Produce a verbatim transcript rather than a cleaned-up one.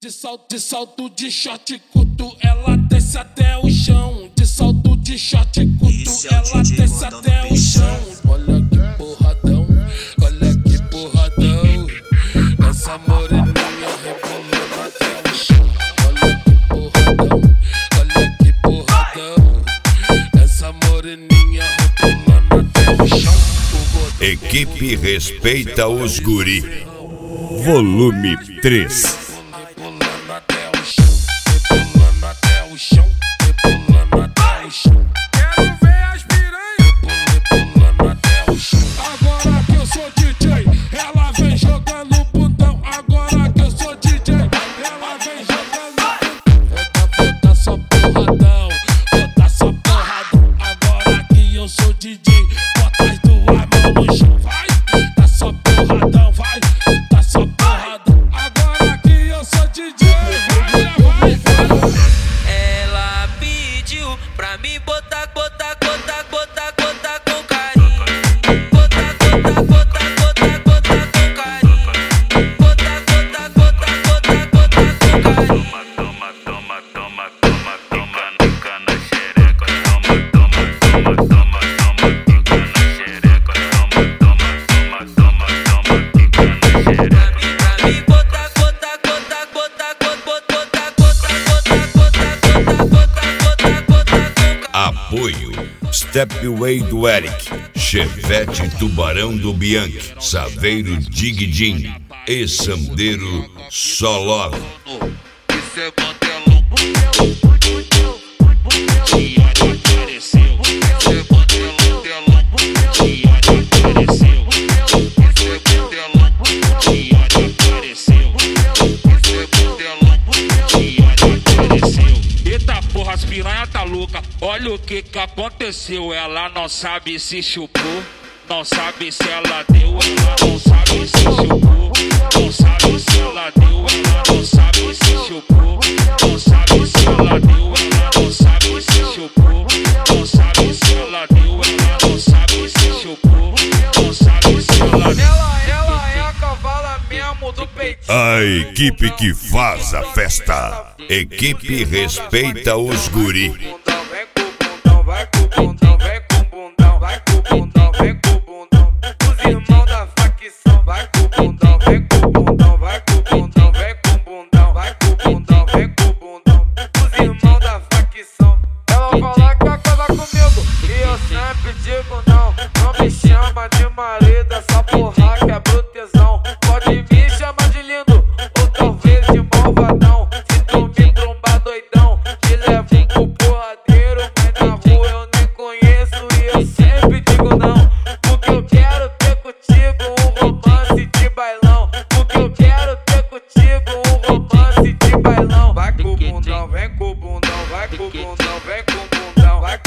De salto, de salto de short curto, ela desce até o chão. De salto de short curto, ela desce até o chão. Olha que porradão, olha que porradão. Essa moreninha rebolando até o chão. Olha que porradão, olha que porradão. Essa moreninha rebolando até o chão. Equipe Respeita os Guri, volume três. Rebolando até o chão, rebolando até o chão, rebolando até o chão. Quero ver as piranhas Rebolando até o chão. Agora que eu sou D J, ela vem jogando bundão. Agora que eu sou D J, ela vem jogando bundão. Vou dar só porradão, vou dar só porradão. Agora que eu sou D J, bota as duas mãos no chão. Vai, dá só porradão, vai, dá só porradão. Agora que eu sou D J, vai, vai, vai. Ela pediu pra mim botar, botar, botar, botar, botar com carinho. Botar, botar, botar, botar, botar com carinho. Botar, botar, botar, botar, botar com carinho. Toma, toma, toma, toma, toma, pica na xereca. Toma, toma, toma, toma, toma, pica na xereca. Toma, toma, toma, toma, toma, pica na xereca. Pra mim botar, botar, botar, botar, botar, botar, botar, botar, botar, botar, botar, botar, botar com carinho. Apoio Stepway do Eric, Chevette Tubarão do Bianchi, Saveiro Digdim e Sandeiro Soló. Isso é modelão. Dia de apareceu. Isso é modelão, telão. Dia de apareceu. Isso é modelão. Dia de apareceu. Isso é modelão. Dia de apareceu. Eita porra, as piranha tá louca. Olha o que que aconteceu. Ela não sabe se chupou, não sabe se ela deu. Ela não sabe se chupou, não sabe se ela deu. Ela não sabe se chupou, não sabe se ela deu. Ela não sabe se chupou, não sabe se ela deu. Ela não sabe se chupou, não sabe se ela deu. Ela, ela é a cavala mesmo do peitinho. A equipe que faz a festa. Equipe Respeita os Guri. Vem com o bundão, vai com o bundão, vem com o bundão, vai com o bundão, vem com o bundão. Os irmãos da facção, vai com o bundão, vem com o bundão, vai com o bundão, vem com o bundão, vai com o bundão, vem com o bundão. Os irmãos da facção. Ela fala que quer casar comigo e eu sempre digo não. Não me chama de marido, essa porra que é brutezão. Pode me chamar de lindo ou talvez de malvadão. Se tu me trombar doidão, te levo pro porradeiro. Mas na rua eu nem conheço e eu sempre digo não. Porque eu quero ter contigo um romance de bailão. Porque eu quero ter contigo um romance de bailão. Vai com o bundão, vem com o bundão, vai com o bundão, vem com o bundão, vai